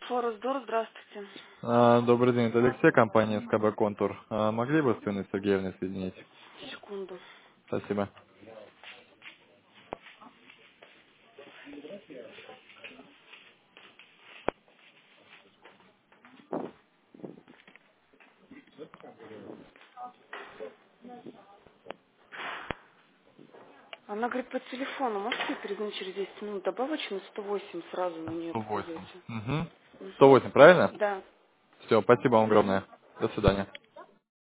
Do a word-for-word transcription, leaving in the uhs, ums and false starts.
Форездор, здравствуйте. А, Добрый день, это Алексей, компания СКБ Контур. А, Могли бы с Инной Сергеевной соединить? Секунду. Спасибо. Она говорит по телефону, можете перезвонить через десять минут? Добавочный сто восемь сразу на нее сто восемь. попадете. Угу. сто Угу. восемь, правильно? Да. Все, спасибо вам Угу. огромное. До свидания.